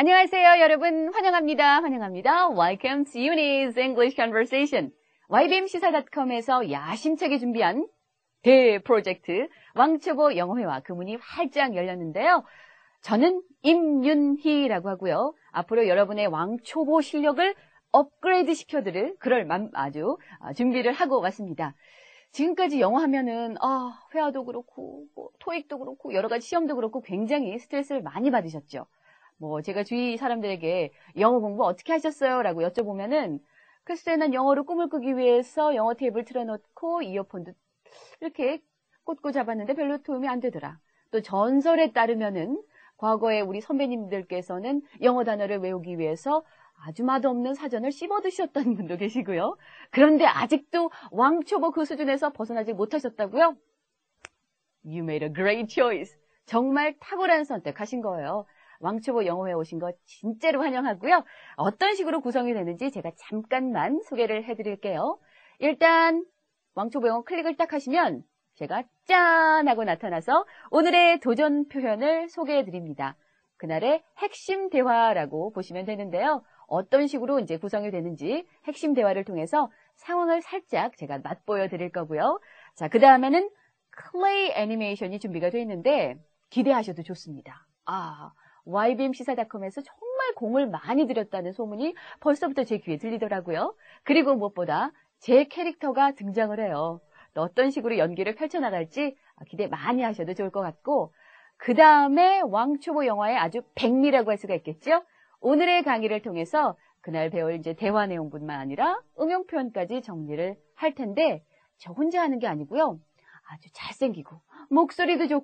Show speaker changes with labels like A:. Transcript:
A: 안녕하세요, 여러분. 환영합니다. Welcome to Uni's English Conversation. ybm시사.com에서 야심차게 준비한 대프로젝트 왕초보 영어회화 그 문이 활짝 열렸는데요. 저는 임윤희라고 하고요. 앞으로 여러분의 왕초보 실력을 업그레이드 시켜드릴 그럴 아주 준비를 하고 왔습니다. 지금까지 영어 하면은 회화도 그렇고 토익도 그렇고 여러 가지 시험도 그렇고 굉장히 스트레스를 많이 받으셨죠. 제가 주위 사람들에게 영어 공부 어떻게 하셨어요? 라고 여쭤보면은 글쎄 난 영어로 꿈을 꾸기 위해서 영어 테이프를 틀어놓고 이어폰도 이렇게 꽂고 잡았는데 별로 도움이 안 되더라. 또 전설에 따르면은 과거에 우리 선배님들께서는 영어 단어를 외우기 위해서 아주 맛없는 사전을 씹어 드셨던 분도 계시고요. 그런데 아직도 왕초보 그 수준에서 벗어나지 못하셨다고요? You made a great choice. 정말 탁월한 선택하신 거예요. 왕초보 영어회 오신 거 진짜로 환영하고요. 어떤 식으로 구성이 되는지 제가 잠깐만 소개를 해드릴게요. 일단 왕초보 영어 클릭을 딱 하시면 제가 짠 하고 나타나서 오늘의 도전 표현을 소개해드립니다. 그날의 핵심 대화라고 보시면 되는데요. 어떤 식으로 이제 구성이 되는지 핵심 대화를 통해서 상황을 살짝 제가 맛보여 드릴 거고요. 자, 그 다음에는 클레이 애니메이션이 준비가 되어 있는데 기대하셔도 좋습니다. ybm시사.com에서 정말 공을 많이 들였다는 소문이 벌써부터 제 귀에 들리더라고요. 그리고 무엇보다 제 캐릭터가 등장을 해요. 또 어떤 식으로 연기를 펼쳐나갈지 기대 많이 하셔도 좋을 것 같고 그 다음에 왕초보 영화의 아주 백미라고 할 수가 있겠죠. 오늘의 강의를 통해서 그날 배울 이제 대화 내용뿐만 아니라 응용 표현까지 정리를 할 텐데 저 혼자 하는 게 아니고요. 아주 잘생기고 목소리도 좋고